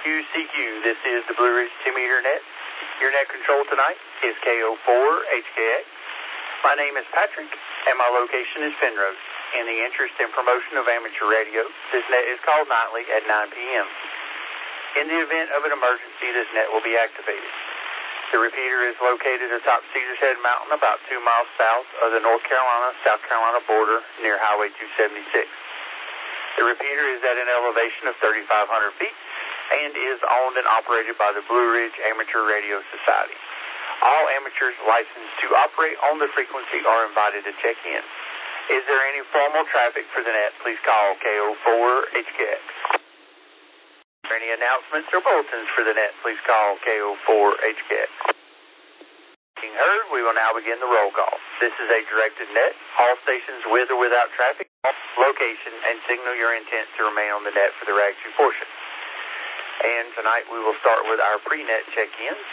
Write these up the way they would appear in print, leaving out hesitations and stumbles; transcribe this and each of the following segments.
QCQ, this is the Blue Ridge 2-meter net. Your net control tonight is KO4HKX. My name is Patrick, and my location is Penrose. In the interest and promotion of amateur radio, this net is called nightly at 9 p.m. In the event of an emergency, this net will be activated. The repeater is located atop Cedars Head Mountain, about 2 miles south of the North Carolina-South Carolina border near Highway 276. The repeater is at an elevation of 3,500 feet and is owned and operated by the Blue Ridge Amateur Radio Society. All amateurs licensed to operate on the frequency are invited to check in. Is there any formal traffic for the net? Please call KO4HKX. For any announcements or bulletins for the net, please call KO4HKX. Being heard, we will now begin the roll call. This is a directed net. All stations with or without traffic, location, and signal your intent to remain on the net for the RAG 2 portion. And tonight we will start with our pre-net check-ins.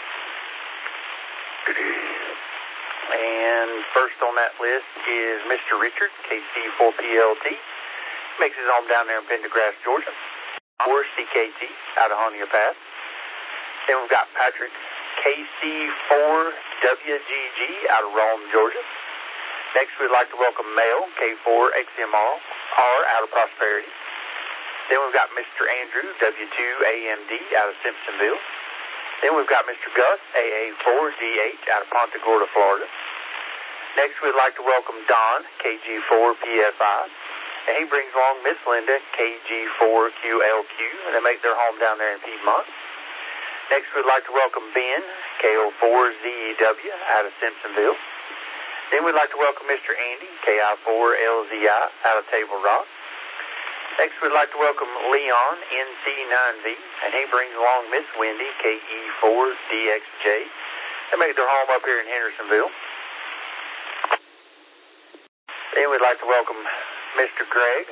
And first on that list is Mr. Richard, KC4PLT. Makes his home down there in Pendergrass, Georgia. Or CKT out of Honia Pass. Then we've got Patrick, KC4WGG out of Rome, Georgia. Next we'd like to welcome Mel, K4XMR out of Prosperity. Then we've got Mr. Andrew, W2AMD out of Simpsonville. Then we've got Mr. Gus, AA4DH out of Ponta Gorda, Florida. Next we'd like to welcome Don, KG4PFI. And he brings along Miss Linda, KG4QLQ, and they make their home down there in Piedmont. Next we'd like to welcome Ben, KO4ZEW out of Simpsonville. Then we'd like to welcome Mr. Andy, KI4LZI out of Table Rock. Next, we'd like to welcome Leon, NC9V, and he brings along Miss Wendy, KE4DXJ. They make their home up here in Hendersonville. Then we'd like to welcome Mr. Greg,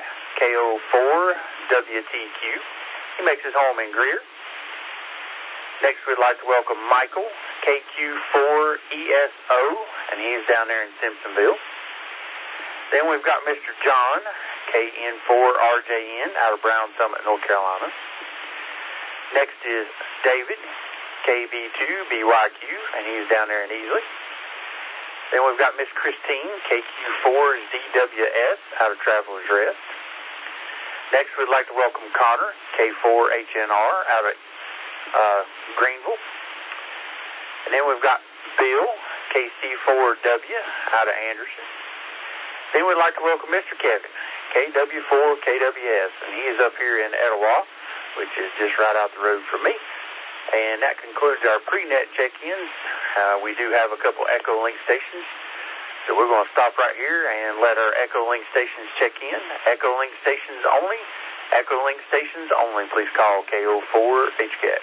KO4WTQ. He makes his home in Greer. Next, we'd like to welcome Michael, KQ4ESO, and he is down there in Simpsonville. Then we've got Mr. John, KN4RJN out of Brown Summit, North Carolina. Next is David, KB2BYQ, and he's down there in Easley. Then we've got Miss Christine, KQ4ZWS out of Traveler's Rest. Next we'd like to welcome Connor, K4HNR out of Greenville. And then we've got Bill, KC4W out of Anderson. Then we'd like to welcome Mr. Kevin, KW4KWS, and he is up here in Etowah, which is just right out the road from me. And that concludes our pre-net check-ins. We do have a couple Echo Link stations, so we're going to stop right here and let our Echo Link stations check in. Echo Link stations only. Echo Link stations only. Please call KO4HKX.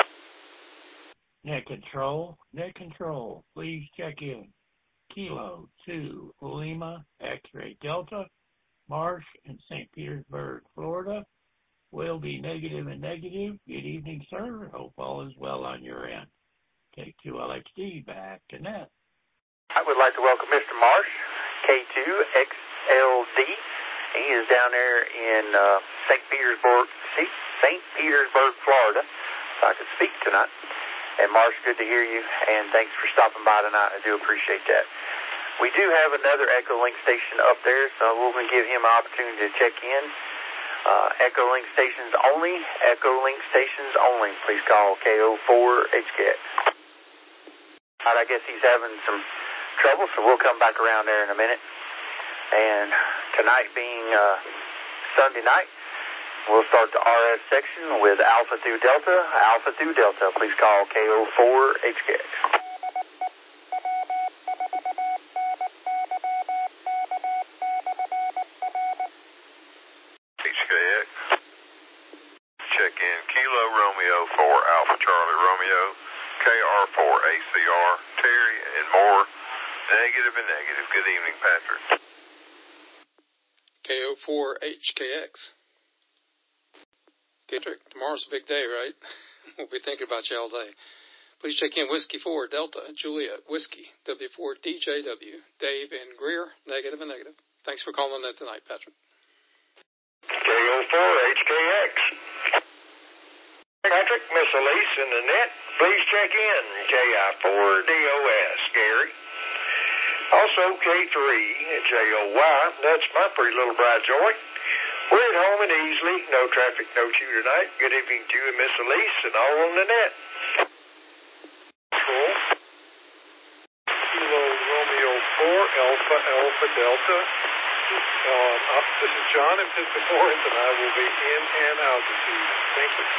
Net control, please check in. Kilo 2 Lima X-ray Delta, Marsh in St. Petersburg, Florida. Will be negative and negative. Good evening, sir. Hope all is well on your end. Take 2LXD back to net. I would like to welcome Mr. Marsh, K2XLD. He is down there in St. Petersburg, Florida. So I could speak tonight. And Marsh, good to hear you, and thanks for stopping by tonight. I do appreciate that. We do have another Echo Link station up there, so we're going to give him an opportunity to check in. Echo Link stations only. Echo Link stations only. Please call KO4HKX. All right, I guess he's having some trouble, so we'll come back around there in a minute. And tonight being Sunday night, we'll start the RS section with Alpha through Delta. Alpha through Delta. Please call KO4HKX. HKX. Check in Kilo Romeo 4 Alpha Charlie Romeo, KR4 ACR, Terry, and more. Negative and negative. Good evening, Patrick. KO4HKX. Patrick, tomorrow's a big day, right? We'll be thinking about you all day. Please check in Whiskey 4 Delta Juliet Whiskey W4 DJW Dave and Greer. Negative and negative. Thanks for calling that tonight, Patrick. KO4HKX. Patrick, Miss Elise and Annette, please check in. KI4DOS, Gary. Also, K3JOY, that's my pretty little bride, Joy. We're at home and easily. No traffic, no chew tonight. Good evening to you and Miss Elise and all on the net. Cool. Kilo Romeo 4, Alpha Delta. This is John in Pisgah Florence, and I will be in and out this evening. Thank you.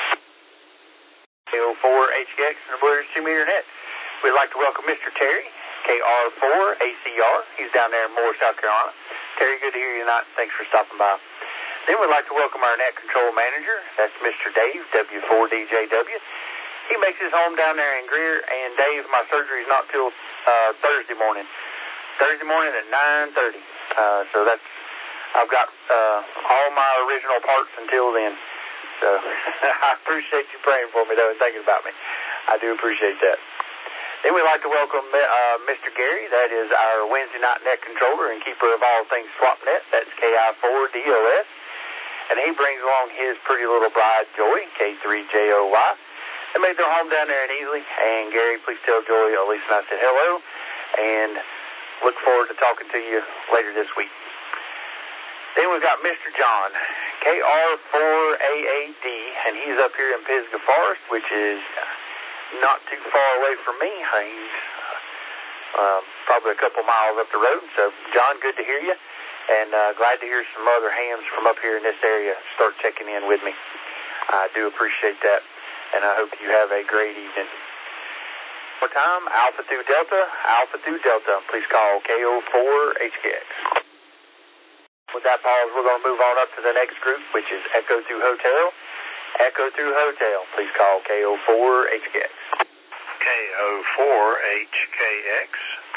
KO4HKX and the Blue Ridge 2-meter net. We'd like to welcome Mr. Terry, KR4ACR. He's down there in Moore, South Carolina. Terry, good to hear you tonight. Thanks for stopping by. Then we'd like to welcome our net control manager. That's Mr. Dave, W4DJW. He makes his home down there in Greer. And Dave, my surgery is not till Thursday morning. Thursday morning at 9:30. So that's, I've got all my original parts until then. So I appreciate you praying for me, though, and thinking about me. I do appreciate that. Then we'd like to welcome Mr. Gary. That is our Wednesday night net controller and keeper of all things SwapNet. That's KI4DOS. And he brings along his pretty little bride, Joy, K3JOY. They made their home down there in Easley. And Gary, please tell Joy, Elise and I said hello. And look forward to talking to you later this week. Then we've got Mr. John, KR4AAD, and he's up here in Pisgah Forest, which is not too far away from me. He's probably a couple miles up the road. So, John, good to hear you, and glad to hear some other hams from up here in this area start checking in with me. I do appreciate that, and I hope you have a great evening. One more time, Alpha through Delta. Please call KO4HKX. With that pause, we're going to move on up to the next group, which is Echo through Hotel. Please call KO4HKX. KO4HKX.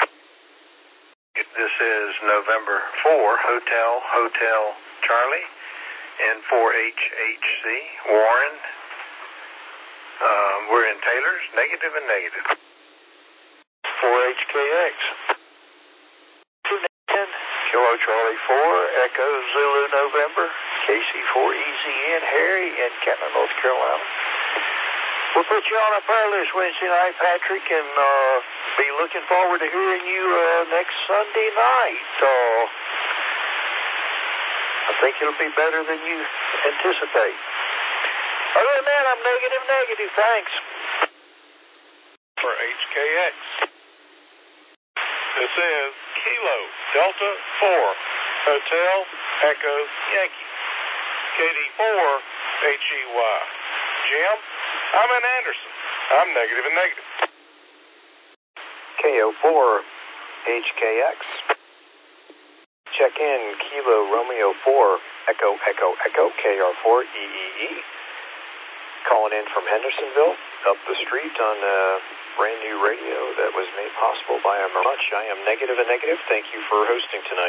This is November 4, Hotel Charlie, N4HHC, Warren. We're in Taylor's, negative and negative. 4HKX. Kilo Charlie 4, Echo Zulu November, KC4EZN, Harry in Canton, North Carolina. We'll put you on a prayer list Wednesday night, Patrick, and be looking forward to hearing you next Sunday night. I think it'll be better than you anticipate. Other than that, I'm negative, thanks. For HKX. This is Kilo Delta 4, Hotel Echo Yankee, KD4HEY. Jim, I'm in Anderson. I'm negative and negative. KO4HKX. Check in Kilo Romeo 4, Echo, KR4EEE. Calling in from Hendersonville, up the street on brand new radio that was made possible by a much. I am negative and negative. Thank you for hosting tonight.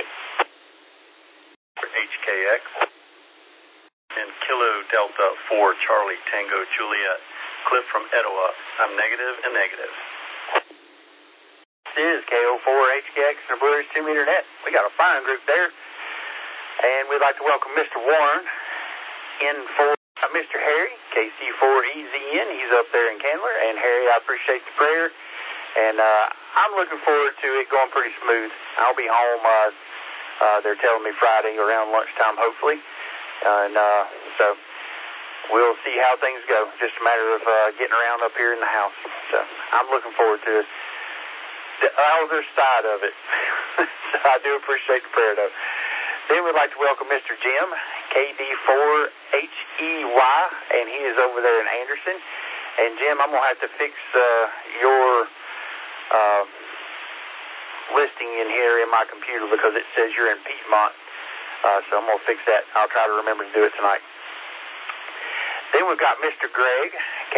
HKX and Kilo Delta 4 Charlie Tango Juliet, Cliff from Etowah. I'm negative and negative. This is KO4HKX and the Blue Ridge 2-meter net. We got a fine group there, and we'd like to welcome Mr. Warren in for Mr. Harry, KC4EZN. He's up there in Candler. And Harry, I appreciate the prayer. And I'm looking forward to it going pretty smooth. I'll be home, they're telling me Friday around lunchtime, hopefully. So we'll see how things go. Just a matter of getting around up here in the house. So I'm looking forward to it. The other side of it. So I do appreciate the prayer, though. Then we'd like to welcome Mr. Jim, KD4HEY, and he is over there in Anderson. And Jim, I'm going to have to fix your listing in here in my computer because it says you're in Piedmont. So I'm going to fix that. I'll try to remember to do it tonight. Then we've got Mr. Greg,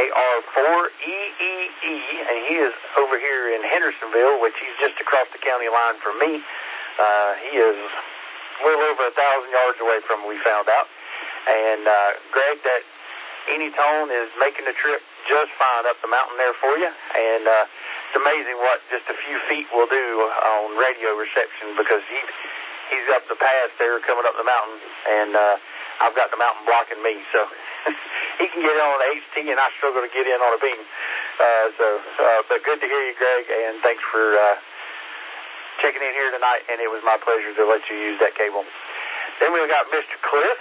KR4EEE, and he is over here in Hendersonville, which he's just across the county line from me. He is a little over 1,000 yards away from me, we found out. And Greg, that Anytone is making the trip just fine up the mountain there for you. And it's amazing what just a few feet will do on radio reception because he's up the pass there coming up the mountain. And I've got the mountain blocking me, so he can get in on the HT, and I struggle to get in on a beam. But good to hear you, Greg, and thanks for checking in here tonight, and it was my pleasure to let you use that cable. Then we've got Mr. Cliff,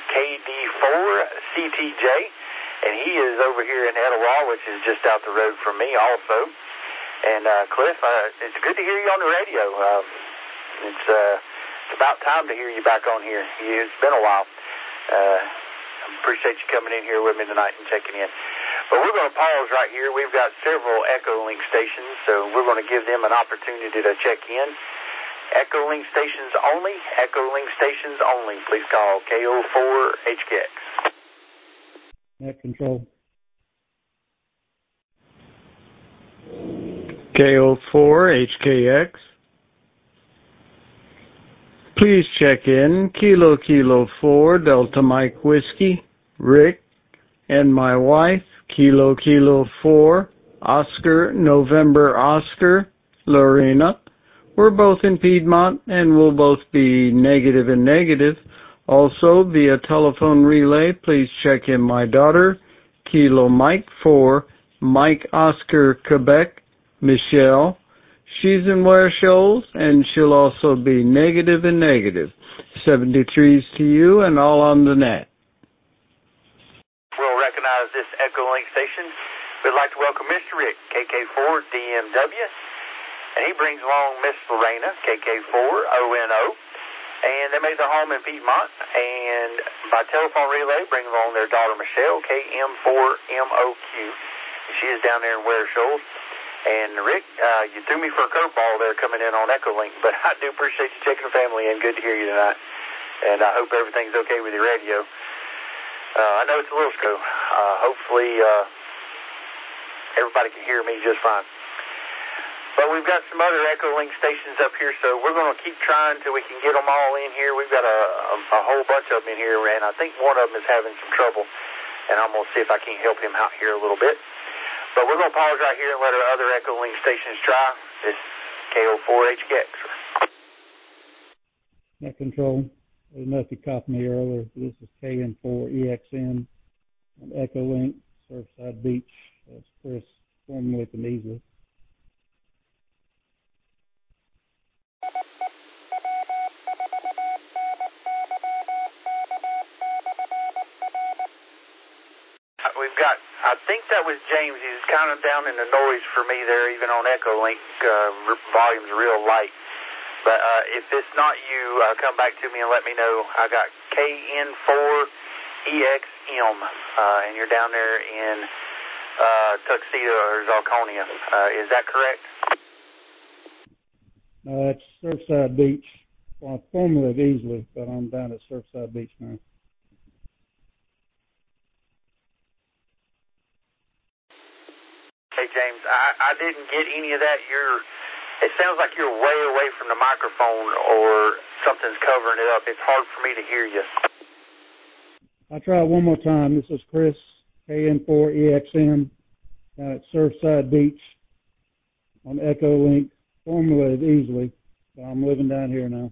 KD4CTJ, and he is over here in Etowah, which is just out the road from me also. And Cliff, it's good to hear you on the radio. It's about time to hear you back on here. It's been a while. I appreciate you coming in here with me tonight and checking in. But we're going to pause right here. We've got several EchoLink stations, so we're going to give them an opportunity to check in. EchoLink stations only. EchoLink stations only. Please call KO4HKX. Net control. KO4HKX. Please check in Kilo Kilo 4 Delta Mike Whiskey, Rick, and my wife, Kilo Kilo 4 Oscar November Oscar, Lorena. We're both in Piedmont, and we'll both be negative and negative. Also, via telephone relay, please check in my daughter, Kilo Mike 4 Mike Oscar Quebec, Michelle. She's in Ware Shoals, and she'll also be negative and negative. 73s to you and all on the net. We'll recognize this EchoLink station. We'd like to welcome Mr. Rick, KK4DMW, and he brings along Miss Lorena, KK4ONO, and they made their home in Piedmont, and by telephone relay bring along their daughter Michelle, KM4MOQ. She is down there in Ware Shoals. And Rick, you threw me for a curveball there coming in on EchoLink, but I do appreciate you checking the family in. Good to hear you tonight. And I hope everything's okay with your radio. I know it's a little slow. Hopefully everybody can hear me just fine. But we've got some other EchoLink stations up here, so we're going to keep trying until we can get them all in here. We've got a whole bunch of them in here, and I think one of them is having some trouble. And I'm going to see if I can help him out here a little bit. But we're going to pause right here and let our other EchoLink stations try. This is KO4HKX. Net control. There's enough to copy me earlier. This is KN4EXM on EchoLink, Surfside Beach. That's Chris, formerly from Easley. I think that was James. He's kind of down in the noise for me there, even on EchoLink. Volume's real light. But if it's not you, come back to me and let me know. I got KN4EXM, and you're down there in Tuxedo or Zarconia. Is that correct? No, that's Surfside Beach. Well, formerly of Easley, but I'm down at Surfside Beach now. Hey, James, I didn't get any of that. It sounds like you're way away from the microphone or something's covering it up. It's hard for me to hear you. I'll try it one more time. This is Chris, KN4EXM, down at Surfside Beach on EchoLink, formerly of Easley. So I'm living down here now.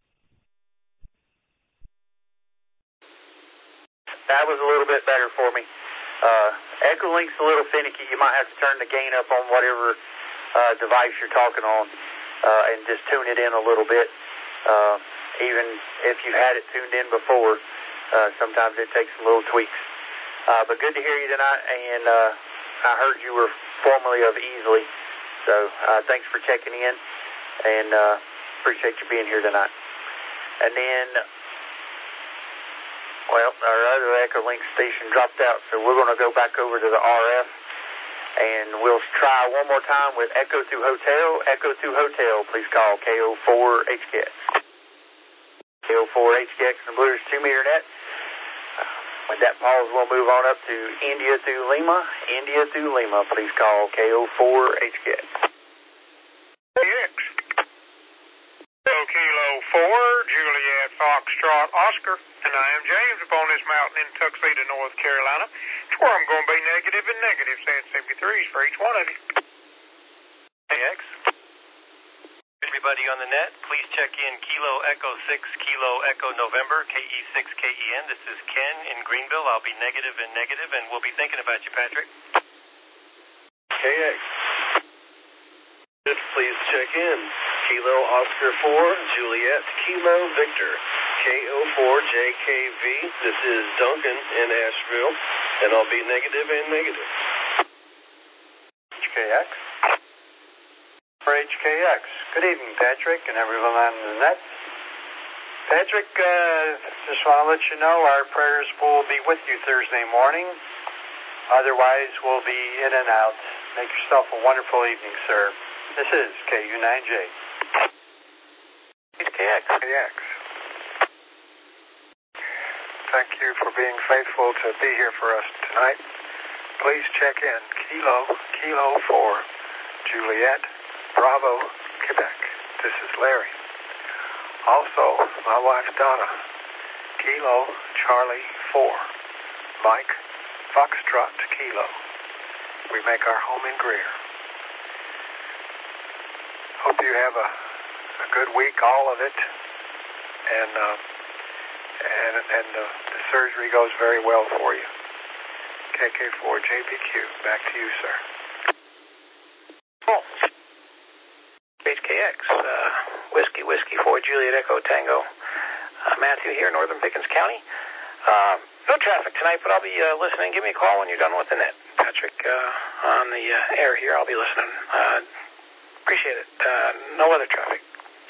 That was a little bit better for me. EchoLink's a little finicky. You might have to turn the gain up on whatever device you're talking on and just tune it in a little bit. Even if you've had it tuned in before, sometimes it takes some little tweaks. But good to hear you tonight, and I heard you were formerly of Easley. So thanks for checking in, and appreciate you being here tonight. And then, well, our other EchoLink station dropped out, so we're going to go back over to the RF, and we'll try one more time with Echo 2 Hotel. Echo 2 Hotel, please call KO4HKX. KO4HKX and Blue Ridge 2-meter net. With that pause, we'll move on up to India through Lima. India through Lima, please call KO4HKX. KX. Kilo 4, Juliet Foxtrot Oscar, and I am James upon this mountain in Tuxedo, North Carolina. It's where I'm going to be negative and negative, saying 73s for each one of you. KX. everybody on the net. Please check in Kilo Echo 6, Kilo Echo November, KE6KEN. This is Ken in Greenville. I'll be negative, and we'll be thinking about you, Patrick. KX. Please check in Kilo Oscar 4, Juliet, Kilo Victor, KO4JKV. This is Duncan in Asheville, and I'll be negative. HKX. For HKX. Good evening, Patrick, and everyone on the net. Patrick, just want to let you know our prayers will be with you Thursday morning. Otherwise, we'll be in and out. Make yourself a wonderful evening, sir. This is KU9J. HKX. Thank you for being faithful to be here for us tonight. Please check in Kilo 4, Juliet, Bravo, Quebec. This is Larry. Also, my wife Donna, Kilo Charlie 4, Mike, Foxtrot Kilo. We make our home in Greer. Hope you have a good week, all of it, and the surgery goes very well for you. KK4JBQ, back to you, sir. Oh. HKX, Whiskey 4 Juliet Echo Tango. Matthew here, Northern Pickens County. No traffic tonight, but I'll be listening. Give me a call when you're done with the net. Patrick, on the air here, I'll be listening. Appreciate it. No other traffic.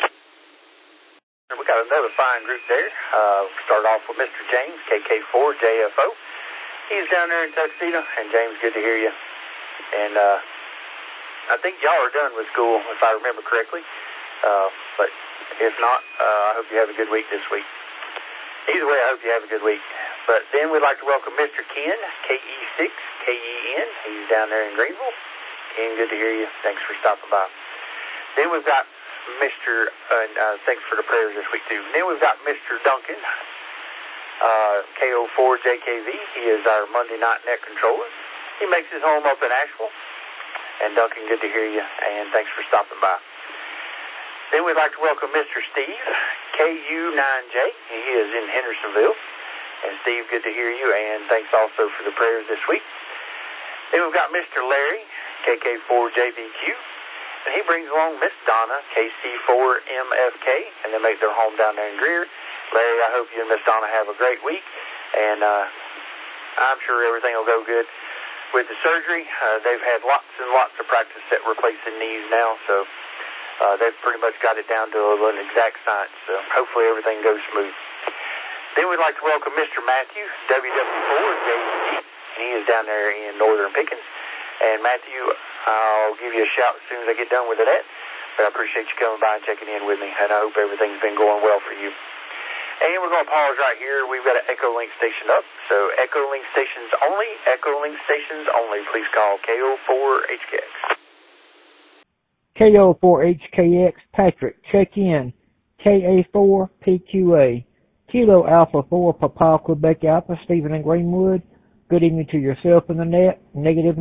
We got another fine group there. Start off with Mr. James, KK4JFO. He's down there in Tuxedo, and James, good to hear you. And I think y'all are done with school, if I remember correctly. But if not, I hope you have a good week this week. Either way, I hope you have a good week. But then we'd like to welcome Mr. Ken, KE6KEN. He's down there in Greenville. Ken, good to hear you. Thanks for stopping by. Then we've got Mr. Thanks for the prayers this week, too. Then we've got Mr. Duncan, KO4JKV. He is our Monday night net controller. He makes his home up in Asheville. And Duncan, good to hear you, and thanks for stopping by. Then we'd like to welcome Mr. Steve, KU9J. He is in Hendersonville. And Steve, good to hear you, and thanks also for the prayers this week. Then we've got Mr. Larry, KK4JBQ, and he brings along Miss Donna, KC4MFK, and they make their home down there in Greer. Larry, I hope you and Miss Donna have a great week, and I'm sure everything will go good. With the surgery, they've had lots and lots of practice at replacing knees now, so they've pretty much got it down to an exact science, so hopefully everything goes smooth. Then we'd like to welcome Mr. Matthew, WW4JZ. He is down there in Northern Pickens. And Matthew, I'll give you a shout as soon as I get done with it. But I appreciate you coming by and checking in with me, and I hope everything's been going well for you. And we're going to pause right here. We've got an Echolink station up. So Echolink stations only. Please call KO4HKX. KO4HKX, Patrick, check in. KA4PQA. Kilo Alpha 4, Papa, Quebec Alpha, Stephen and Greenwood. Good evening to yourself in the net. Negative.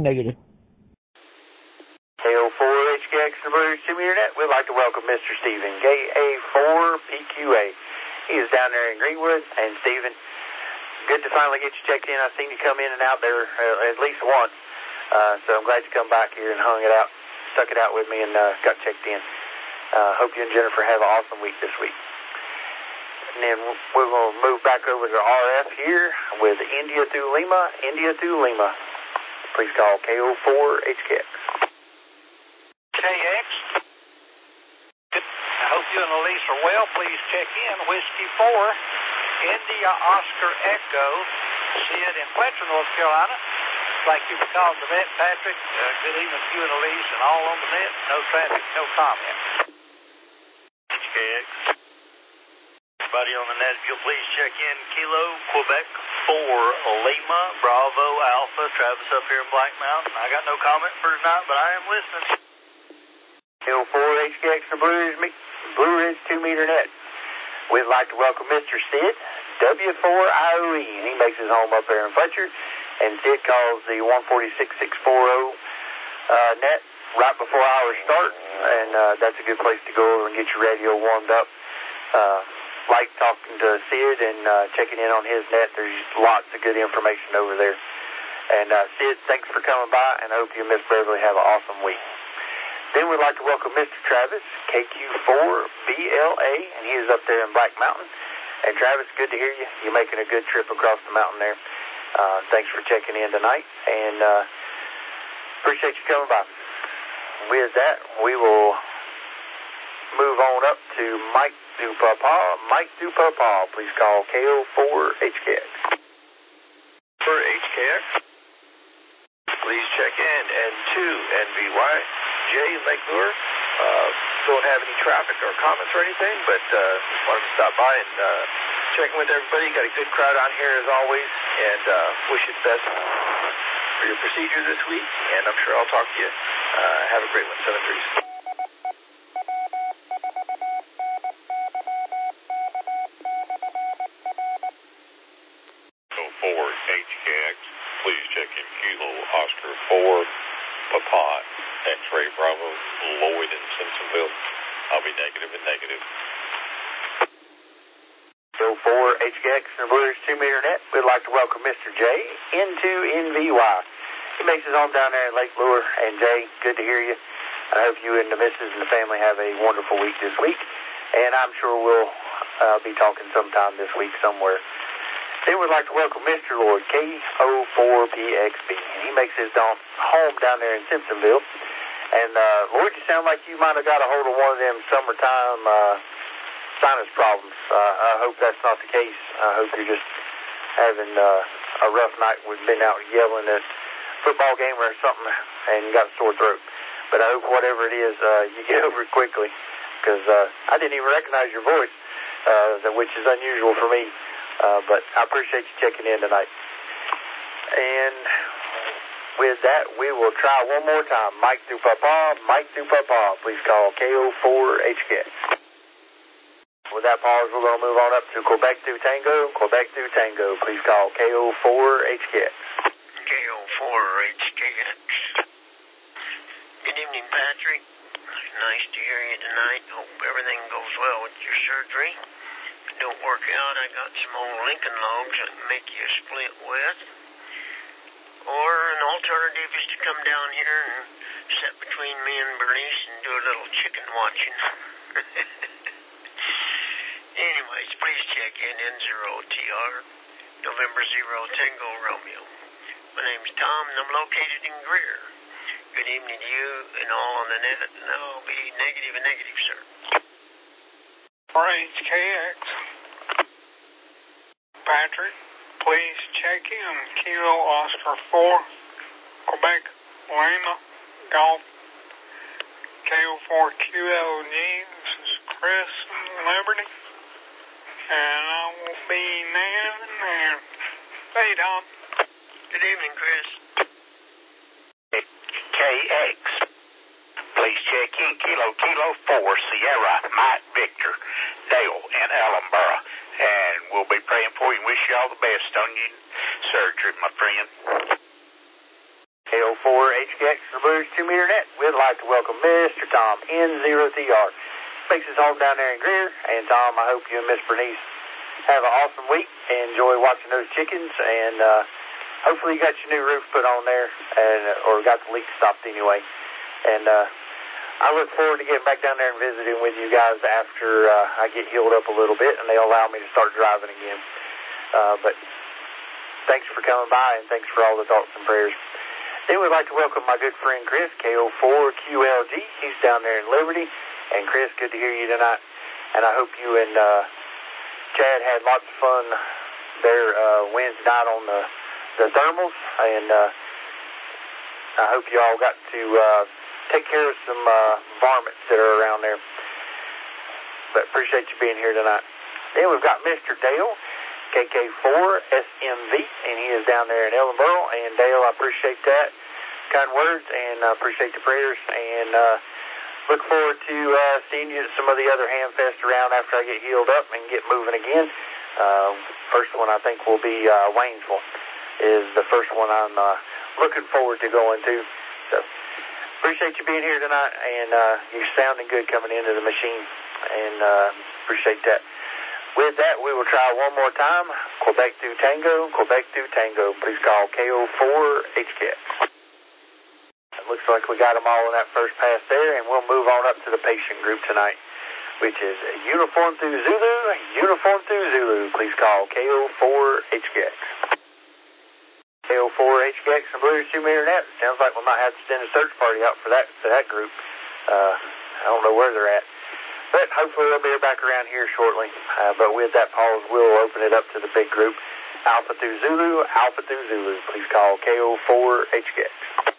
KO4HKX and the Blues to Internet. We'd like to welcome Mr. Stephen, KA4PQA. He is down there in Greenwood. And Stephen, good to finally get you checked in. I've seen you come in and out there at least once. So I'm glad you come back here and stuck it out with me and got checked in. Hope you and Jennifer have an awesome week this week. And then we're going to move back over to RF here with India through Lima. Please call KO4HKX. KX. I hope you and Elise are well. Please check in. Whiskey 4, India Oscar Echo, Sid in Fletcher, North Carolina. Thank you for calling the net, Patrick. Good evening to you and Elise and all on the net. No traffic, no comment. HKX. Everybody on the net, if you'll please check in Kilo, Quebec 4, Lima, Bravo, Alpha, Travis up here in Black Mountain. I got no comment for tonight, but I am listening. L4HKX and Blue Ridge 2-meter net. We'd like to welcome Mr. Sid, W4IOE, and he makes his home up there in Fletcher. And Sid calls the 146640 net right before hours start, and that's a good place to go over and get your radio warmed up. Like talking to Sid and checking in on his net. There's lots of good information over there. And Sid, thanks for coming by, and I hope you and Miss Beverly have an awesome week. Then we'd like to welcome Mr. Travis, KQ4BLA, and he is up there in Black Mountain. And Travis, good to hear you. You're making a good trip across the mountain there. Thanks for checking in tonight, and appreciate you coming by. With that, we will move on up to Mike Dupapa. Mike Dupapa, please call KO4HKX. For HKX, please check in N2 NVY. Jay Lake Lure. Don't have any traffic or comments or anything, but wanted to stop by and check in with everybody. Got a good crowd on here as always, and wish you the best for your procedure this week, and I'm sure I'll talk to you. Have a great one. 7 Threes. 4 HKX, please check in Kilo Oscar 4 Papa X-Ray Bravo Lloyd in Simpsonville. I'll be negative and negative. 4 HKX and the Blues 2-meter net. We'd like to welcome Mr. J into NVY. He makes his home down there in Lake Lure. And Jay, good to hear you. I hope you and the missus and the family have a wonderful week this week. And I'm sure we'll be talking sometime this week somewhere. Then we'd like to welcome Mr. Lloyd, KO4PXB. And he makes his home down there in Simpsonville. And Lloyd, you sound like you might have got a hold of one of them summertime sinus problems. I hope that's not the case. I hope you're just having a rough night. We've been out yelling at a football game or something and got a sore throat. But I hope whatever it is, you get over it quickly, because I didn't even recognize your voice, which is unusual for me. But I appreciate you checking in tonight. And with that, we will try one more time. Mike Dupapa, please call KO4HKX. With that pause, we're going to move on up to Quebec to Tango. Please call KO4HKX. KO4HKX. Good evening, Patrick. Nice to hear you tonight. Hope everything goes well with your surgery. If it don't work out, I got some old Lincoln logs I can make you a split with. Or an alternative is to come down here and sit between me and Bernice and do a little chicken watching. Anyways, please check in N0TR, November 0 Tango Romeo. My name's Tom, and I'm located in Greer. Good evening to you and all on the net, and I'll be negative and negative, sir. HKX. Patrick, please check in Kilo Oscar 4, Quebec, Lima, Golf, KO4QLG. This is Chris in Liberty, and I will be there. Hey, Tom. Good evening, Chris. KX. Please check in Kilo 4 Sierra Mike Victor Dale in Ellenboro, and we'll be praying for you and wish you all the best on your surgery, my friend. KO4HKX for Blues 2-meter net. We'd like to welcome Mr. Tom N0TR. Makes his home down there in Greer. And Tom, I hope you and Miss Bernice have an awesome week and enjoy watching those chickens, and hopefully you got your new roof put on there, or got the leak stopped anyway. And I look forward to getting back down there and visiting with you guys after I get healed up a little bit and they allow me to start driving again. But thanks for coming by, and thanks for all the thoughts and prayers. Then we'd like to welcome my good friend Chris, KO4QLG. He's down there in Liberty. And Chris, good to hear you tonight. And I hope you and Chad had lots of fun there Wednesday night on the thermals. And I hope you all got to take care of some varmints that are around there. But appreciate you being here tonight. Then we've got Mr. Dale, KK4SMV, and he is down there in Ellenboro. And Dale, I appreciate that kind words, and I appreciate the prayers, and look forward to seeing you at some of the other Hamfest around after I get healed up and get moving again. First one I think will be Waynesville is the first one I'm looking forward to going to. So Appreciate you being here tonight, and you're sounding good coming into the machine, and appreciate that. With that, we will try one more time. Quebec through Tango, Quebec through Tango. Please call KO4HKX. It looks like we got them all in that first pass there, and we'll move on up to the patient group tonight, which is Uniform through Zulu, Uniform through Zulu. Please call KO4HKX. KO4HKX and Blue Ridge 2 Meter Net. Sounds like we might have to send a search party out for that group. I don't know where they're at. But hopefully they'll be back around here shortly. But with that pause, we'll open it up to the big group. Alpha through Zulu, Alpha through Zulu. Please call KO4HKX.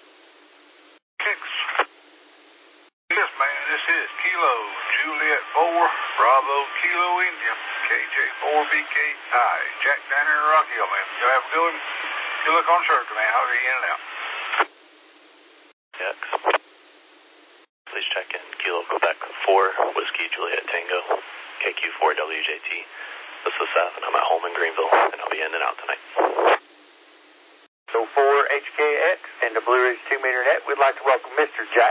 Yes, man, this is Kilo Juliet 4, Bravo Kilo India, KJ4BKI, Jack Danner and Rocky Hill, man. Y'all have a good one. You look on circle, man. I'll be in and out. X. Please check in. Kilo Quebec 4, Whiskey Juliet Tango, KQ4WJT. This is Seth, and I'm at home in Greenville, and I'll be in and out tonight. So 4HKX and the Blue Ridge 2 Meter Net, we'd like to welcome Mr. Jack,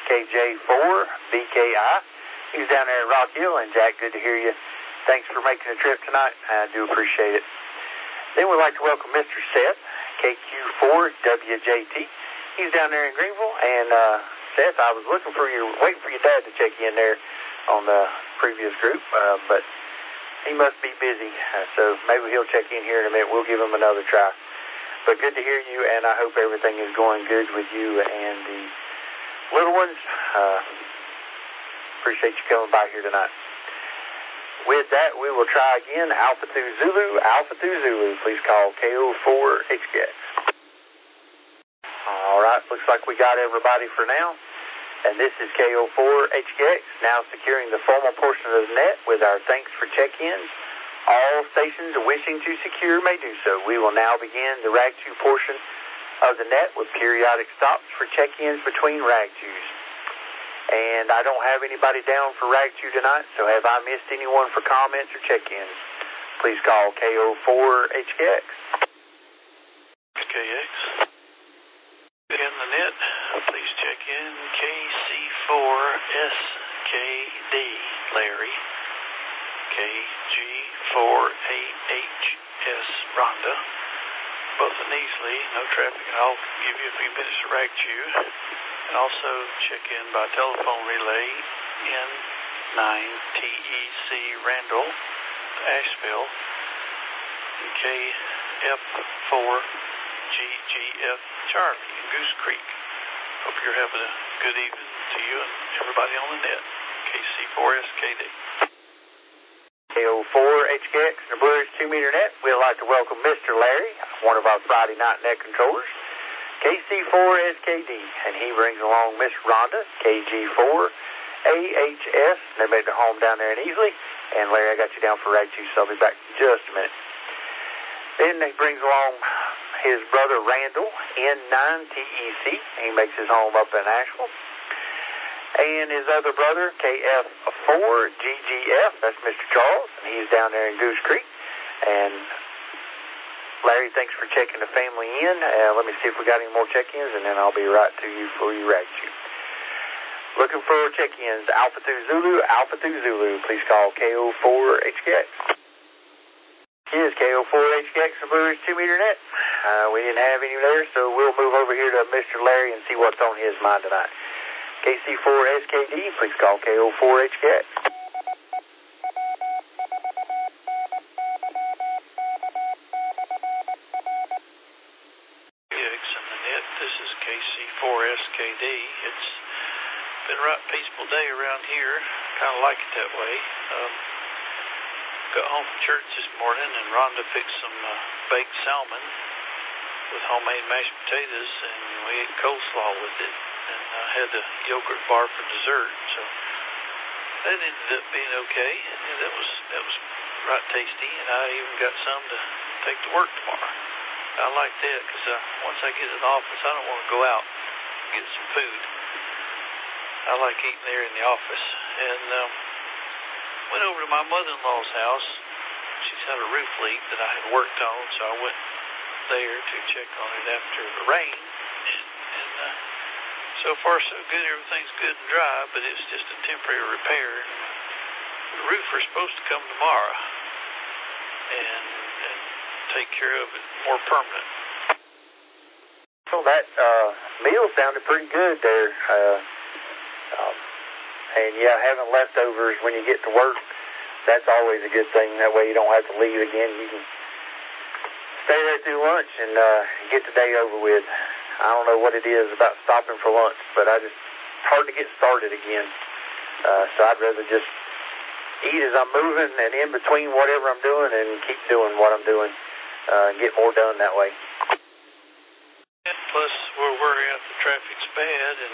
KJ4BKI. He's down there in Rock Hill, and Jack, good to hear you. Thanks for making the trip tonight. I do appreciate it. Then we'd like to welcome Mr. Seth, KQ4WJT. He's down there in Greenville, and Seth, I was waiting for your dad to check in there on the previous group, but he must be busy, so maybe he'll check in here in a minute. We'll give him another try. But good to hear you, and I hope everything is going good with you and the little ones. Appreciate you coming by here tonight. With that, we will try again. Alpha through Zulu, Alpha through Zulu. Please call KO4HKX. All right, looks like we got everybody for now. And this is KO4HKX, now securing the formal portion of the net with our thanks for check-ins. All stations wishing to secure may do so. We will now begin the RAG 2 portion of the net with periodic stops for check-ins between RAG 2s. And I don't have anybody down for RAG 2 tonight, so have I missed anyone for comments or check-ins? Please call KO4HKX. KX. In the net, please check in KC4SKD, Larry. KG48HS, Rhonda. Both in Easley, no traffic, and I'll give you a few minutes to RAG 2. And also check in by telephone relay N9TEC Randall to Asheville and KF4GGF Charlie in Goose Creek. Hope you're having a good evening to you and everybody on the net. KC4SKD. KO4HKX and the Blue Ridge 2 Meter Net. We'd like to welcome Mr. Larry, one of our Friday night net controllers. KC4SKD, and he brings along Miss Rhonda, KG4AHS. They made their home down there in Easley. And Larry, I got you down for RAG 2, so I'll be back in just a minute. Then he brings along his brother Randall, N9TEC. He makes his home up in Asheville. And his other brother, KF4GGF, that's Mr. Charles, and he's down there in Goose Creek. And Larry, thanks for checking the family in. Let me see if we got any more check-ins, and then I'll be right to you for your RAG 2. Looking for check-ins, Alpha through Zulu, Alpha through Zulu. Please call KO4HKX. Here's KO4HKX and Blue Ridge 2 Meter Net. We didn't have any there, so we'll move over here to Mr. Larry and see what's on his mind tonight. KC4SKD, please call KO4HKX. KC4SKD. It's been a right peaceful day around here. Kind of like it that way. Got home from church this morning, and Rhonda fixed some baked salmon with homemade mashed potatoes, and we ate coleslaw with it. And I had a yogurt bar for dessert, so that ended up being okay. And that was right tasty, and I even got some to take to work tomorrow. I like that because once I get in the office, I don't want to go out and get some food. I like eating there in the office. And went over to my mother-in-law's house. She's had a roof leak that I had worked on, so I went there to check on it after the rain. And so far so good. Everything's good and dry, but it's just a temporary repair. The roofer's supposed to come tomorrow and take care of it more permanent. Well, that meal sounded pretty good there. And yeah, having leftovers when you get to work, that's always a good thing. That way you don't have to leave again. You can stay there through lunch and get the day over with. I don't know what it is about stopping for lunch, but it's hard to get started again. So I'd rather just eat as I'm moving and in between whatever I'm doing and keep doing what I'm doing and get more done that way. And plus, we're worried out the traffic's bad, and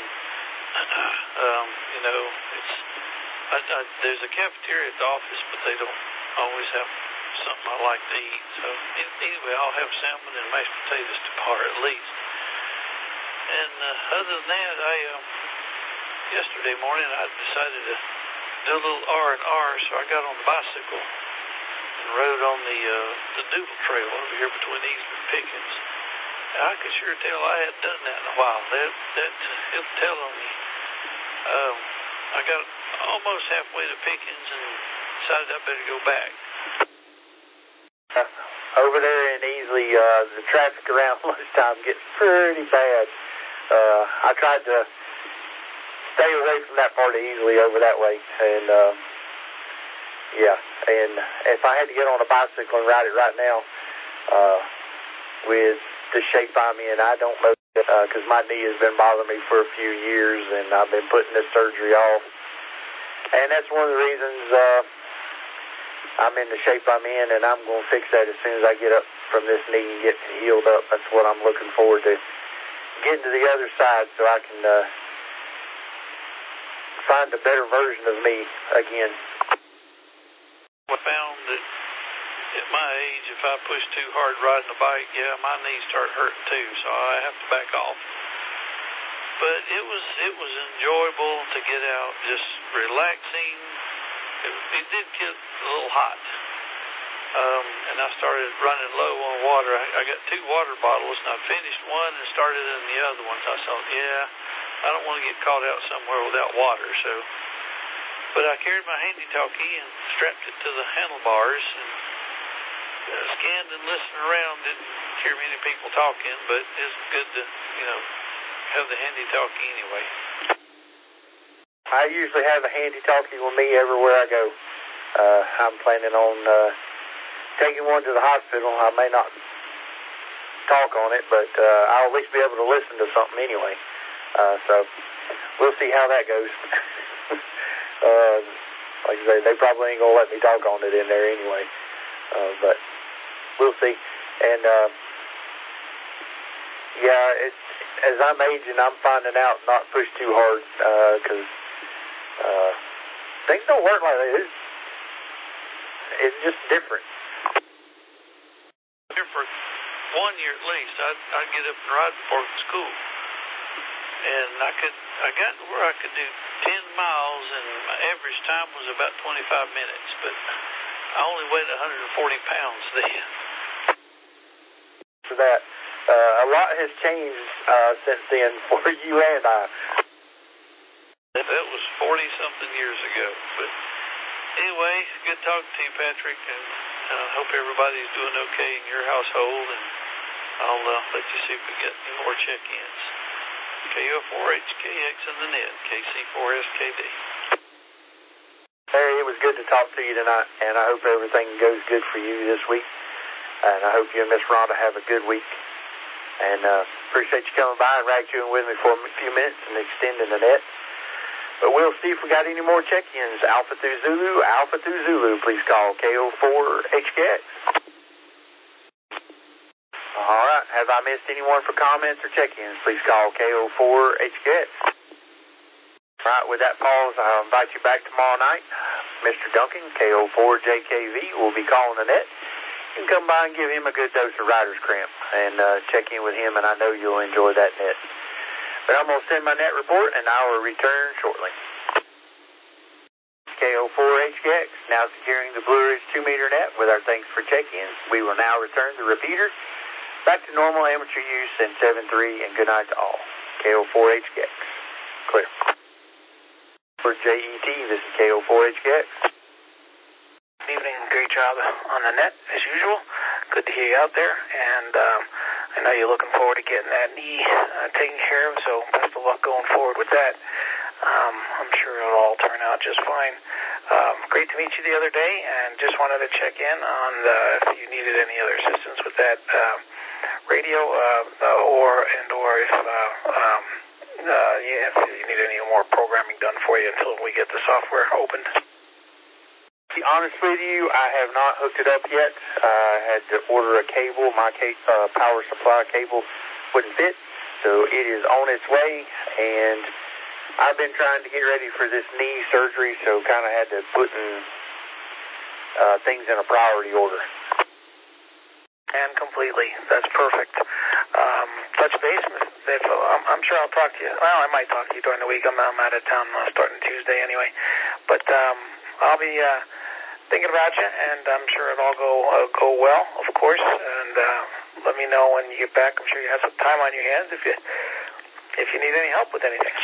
there's a cafeteria at the office, but they don't always have something I like to eat. So anyway, I'll have salmon and mashed potatoes to par at least. And other than that, yesterday morning I decided to do a little R&R, so I got on the bicycle and rode on the Doodle Trail over here between Eastman and Pickens. And I could sure tell I hadn't done that in a while. It'll tell on me. I got almost halfway to Pickens and decided I better go back. Over there in Easley, the traffic around lunchtime gets pretty bad. I tried to stay away from that part of Easley over that way, and and if I had to get on a bicycle and ride it right now, with the shape I'm in, I don't know, because my knee has been bothering me for a few years, and I've been putting this surgery off, and that's one of the reasons I'm in the shape I'm in, and I'm going to fix that as soon as I get up from this knee and get healed up. That's what I'm looking forward to, getting to the other side so I can find a better version of me again. I found that at my age, if I push too hard riding a bike, my knees start hurting too, so I have to back off. But it was enjoyable to get out, just relaxing. It did get a little hot, and I started running low on water. I got 2 water bottles, and I finished one and started in the other one. So I thought, I don't want to get caught out somewhere without water. But I carried my handy-talkie and strapped it to the handlebars and scanned and listened around. Didn't hear many people talking, but it's good to, have the handy-talkie anyway. I usually have a handy-talkie with me everywhere I go. I'm planning on taking one to the hospital. I may not talk on it, but I'll at least be able to listen to something anyway. So we'll see how that goes. Like I say, they probably ain't going to let me talk on it in there anyway. But we'll see. And, as I'm aging, I'm finding out not push too hard because things don't work like that. It's just different. Here for 1 year at least, I'd get up and ride before school. And I got to where I could do 10 miles, and my average time was about 25 minutes, but I only weighed 140 pounds then. For that, a lot has changed since then for you and I. That was 40-something years ago. But anyway, good talking to you, Patrick, and I hope everybody's doing okay in your household, and I'll let you see if we get any more check-ins. KO4HKX in the net, KC4SKD. Larry, it was good to talk to you tonight, and I hope everything goes good for you this week. And I hope you and Miss Rhonda have a good week. And appreciate you coming by and ride-chewing with me for a few minutes and extending the net. But we'll see if we got any more check-ins. Alpha through Zulu, please call KO4HKX. All right. Have I missed anyone for comments or check-ins? Please call KO4HKX. All right. With that pause, I'll invite you back tomorrow night. Mr. Duncan, KO4JKV, will be calling the net. You can come by and give him a good dose of rider's cramp and check in with him, and I know you'll enjoy that net. But I'm going to send my net report, and I will return shortly. KO4HKX, now securing the Blue Ridge 2-meter net with our thanks for check-ins. We will now return the repeater back to normal amateur use in 7-3, and good night to all. KO4HKX. Clear. For JET, this is KO4HKX. Good evening. Great job on the net, as usual. Good to hear you out there. And I know you're looking forward to getting that knee taken care of, so best of luck going forward with that. I'm sure it'll all turn out just fine. Great to meet you the other day, and just wanted to check in on if you needed any other assistance with that radio, or if you need any more programming done for you until we get the software opened. To be honest with you, I have not hooked it up yet. I had to order a cable. My power supply cable wouldn't fit, so it is on its way, and I've been trying to get ready for this knee surgery, so kind of had to put things in a priority order. And completely. That's perfect. Touch base. I'm sure I'll talk to you. Well, I might talk to you during the week. I'm out of town starting Tuesday anyway. But I'll be thinking about you, and I'm sure it'll all go well, of course. And let me know when you get back. I'm sure you have some time on your hands if you need any help with anything.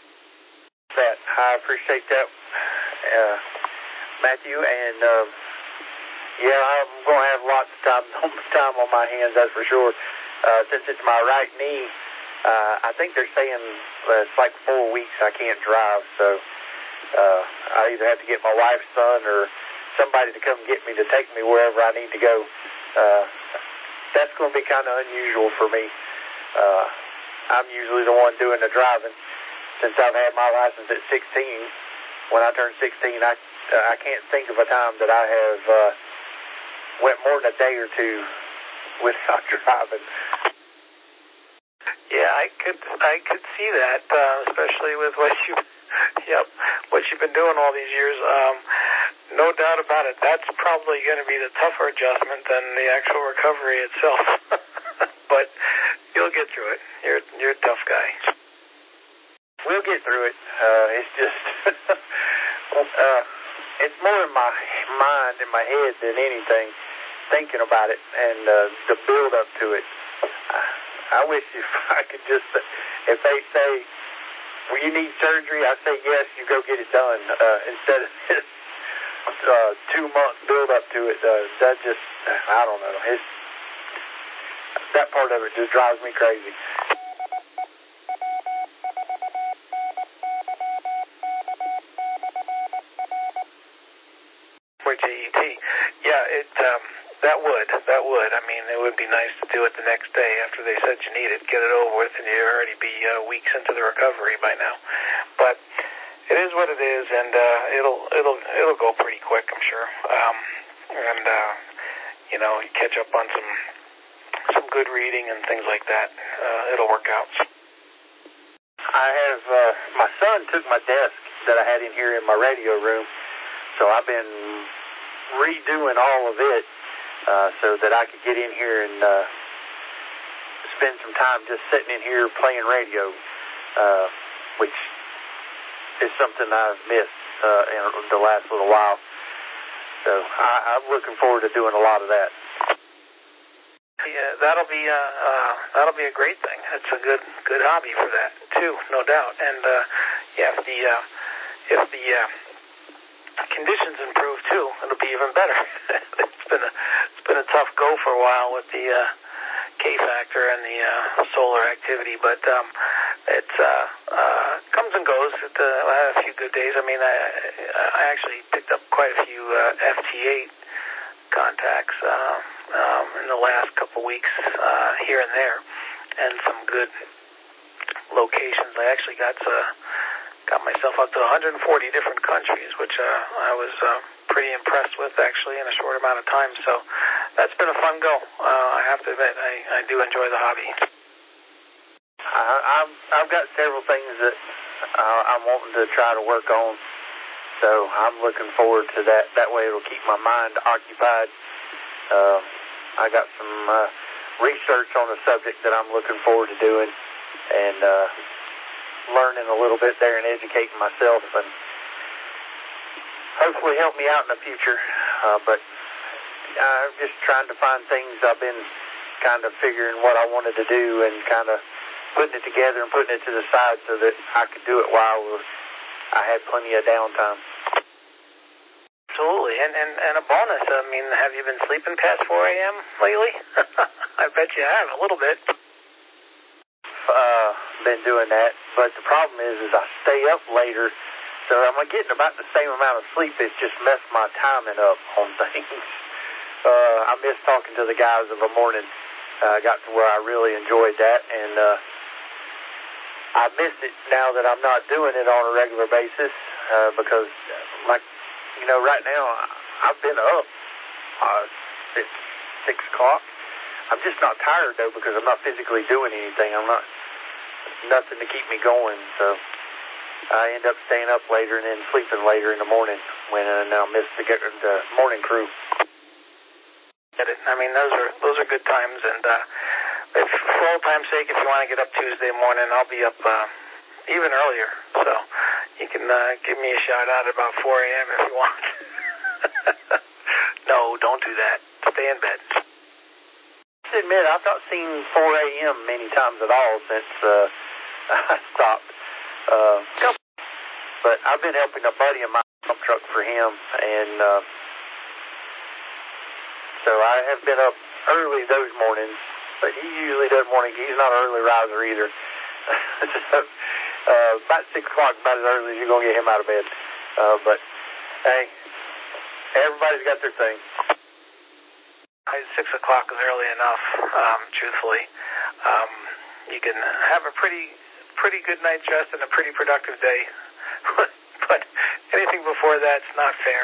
I appreciate that, Matthew, and I'm going to have lots of time on my hands, that's for sure. Since it's my right knee, I think they're saying it's like 4 weeks I can't drive, so I either have to get my wife's son or somebody to come get me to take me wherever I need to go. That's going to be kind of unusual for me. I'm usually the one doing the driving. Since I've had my license at 16, when I turned 16, I can't think of a time that I have went more than a day or two without driving. Yeah, I could see that, especially with what you've been doing all these years. No doubt about it. That's probably going to be the tougher adjustment than the actual recovery itself. But you'll get through it. You're a tough guy. We'll get through it. It's just it's more in my mind, in my head than anything, thinking about it and the build up to it. I wish if I could just, if they say, well, you need surgery, I say yes, you go get it done, instead of just 2 months build up to it. That just, I don't know. That part of it just drives me crazy. For JET, yeah, that would. I mean, it would be nice to do it the next day after they said you need it, get it over with, and you'd already be weeks into the recovery by now. But it is what it is, and it'll go pretty quick, I'm sure. You catch up on some good reading and things like that. It'll work out. I have my son took my desk that I had in here in my radio room, so I've been redoing all of it so that I could get in here and spend some time just sitting in here playing radio, which is something I've missed in the last little while. So I'm looking forward to doing a lot of that. Yeah, that'll be a great thing. It's a good hobby for that too, no doubt. And if the conditions improve too, it'll be even better. It's been a tough go for a while with the K factor and the solar activity, but it comes and goes. I had a few good days. I mean, I actually picked up quite a few FT8 contacts in the last couple weeks here and there, and some good locations. I actually got myself up to 140 different countries, which I was pretty impressed with actually in a short amount of time. So that's been a fun go. I have to admit, I do enjoy the hobby. I've got several things that I'm wanting to try to work on, so I'm looking forward to that. That way it'll keep my mind occupied. I got some research on the subject that I'm looking forward to doing, and learning a little bit there and educating myself, and hopefully help me out in the future. But I'm just trying to find things. I've been kind of figuring what I wanted to do and kind of putting it together and putting it to the side so that I could do it while I had plenty of downtime. Absolutely. And a bonus, I mean, have you been sleeping past 4 a.m. lately? I bet you have, a little bit. Been doing that, but the problem is I stay up later, so I'm getting about the same amount of sleep. It's just messed my timing up on things. I miss talking to the guys in the morning. I got to where I really enjoyed that, and I miss it now that I'm not doing it on a regular basis because, right now I've been up at 6 o'clock. I'm just not tired, though, because I'm not physically doing anything. Nothing to keep me going, so I end up staying up later and then sleeping later in the morning when I miss the morning crew. I mean, those are good times, and if for old time's sake, if you want to get up Tuesday morning, I'll be up even earlier, so you can give me a shout out about 4 a.m. if you want. No, don't do that. Stay in bed. I admit, I've not seen 4 a.m. many times at all since I stopped. But I've been helping a buddy in my dump truck for him, and so I have been up early those mornings, but he usually doesn't he's not an early riser either. So, about 6 o'clock, about as early as you're going to get him out of bed. But, hey, everybody's got their thing. 6 o'clock is early enough, truthfully. You can have a pretty good night's rest and a pretty productive day. But anything before that's not fair.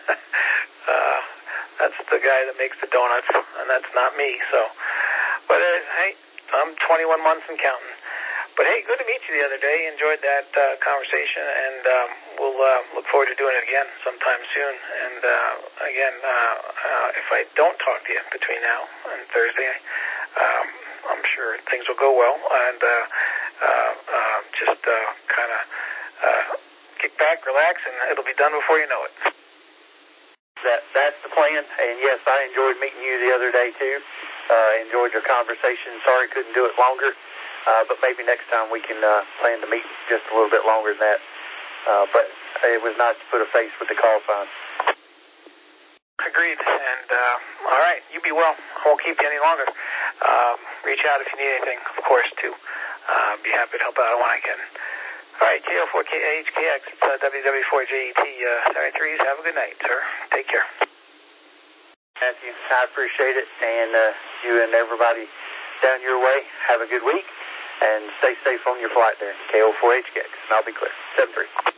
That's the guy that makes the donuts, and that's not me. So, but hey, I'm 21 months and counting. But hey, good to meet you the other day. Enjoyed that conversation, and we'll look forward to doing it again sometime soon. And again, if I don't talk to you between now and Thursday, I'm sure things will go well, and just kind of kick back, relax, and it'll be done before you know it. That's the plan, and yes, I enjoyed meeting you the other day too. Enjoyed your conversation. Sorry couldn't do it longer, but maybe next time we can plan to meet just a little bit longer than that. But it was nice to put a face with the call sign. Agreed, and all right, you be well. I won't keep you any longer. Reach out if you need anything, of course, too. Be happy to help out when I can. All right, JO4HKX, WW4JET 73s. Have a good night, sir. Take care. Matthew, I appreciate it, and you and everybody down your way, have a good week, and stay safe on your flight there. KO4HKX, and I'll be clear. 73.